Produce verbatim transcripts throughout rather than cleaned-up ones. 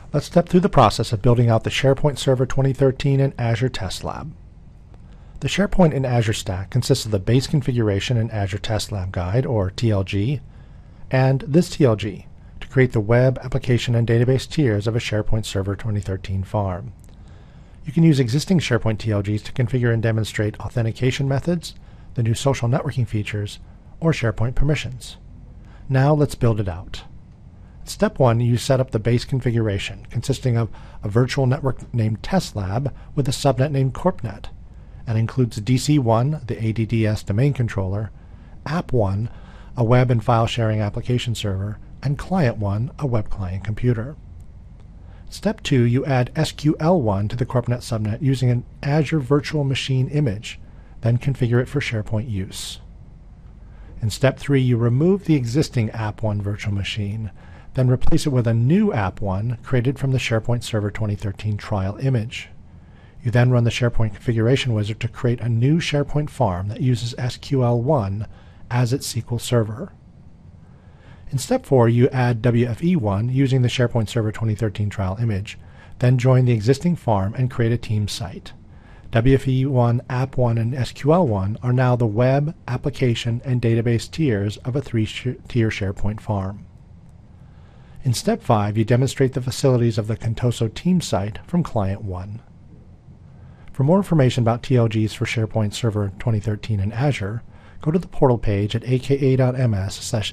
Let's step through the process of building out the SharePoint Server twenty thirteen and Azure Test Lab. The SharePoint and Azure stack consists of the base configuration and Azure Test Lab Guide, or T L G, and this T L G to create the web, application, and database tiers of a SharePoint Server twenty thirteen farm. You can use existing SharePoint T L Gs to configure and demonstrate authentication methods, the new social networking features, or SharePoint permissions. Now let's build it out. Step one, you set up the base configuration, consisting of a virtual network named Test Lab with a subnet named CorpNet, and includes D C one, the A D D S domain controller, App one, a web and file sharing application server, and Client one, a web client computer. Step two, you add S Q L one to the CorpNet subnet using an Azure Virtual Machine image, then configure it for SharePoint use. In step three, you remove the existing App one virtual machine, then replace it with a new App one created from the SharePoint Server twenty thirteen trial image. You then run the SharePoint configuration wizard to create a new SharePoint farm that uses S Q L one as its S Q L server. In step four, you add W F E one using the SharePoint Server twenty thirteen trial image, then join the existing farm and create a team site. W F E one, App one, and S Q L one are now the web, application, and database tiers of a three-tier SharePoint farm. In step five, you demonstrate the facilities of the Contoso team site from Client one. For more information about T L Gs for SharePoint Server twenty thirteen and Azure, go to the portal page at aka.ms slash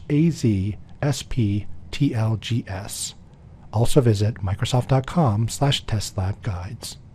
azsptlgs. Also visit microsoft.com slash testlabguides.